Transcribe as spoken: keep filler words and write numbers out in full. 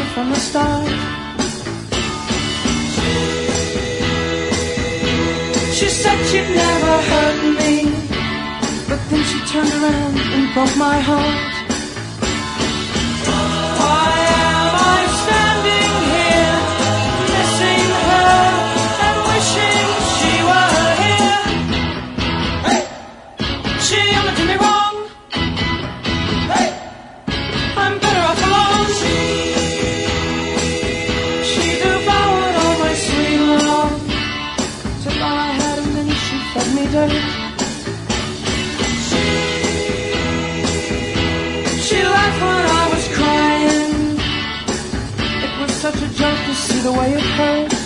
from the start. She said she'd never hurt me, but then she turned around and broke my heart. Why am I standing here, missing her and wishing she were here? Hey! She ever did me wrong. Hey! I'm better off alone. She devoured all my sweet love till all I had, and then she fed me dirt. She laughed when I was crying. It was such a joke to see the way it hurt.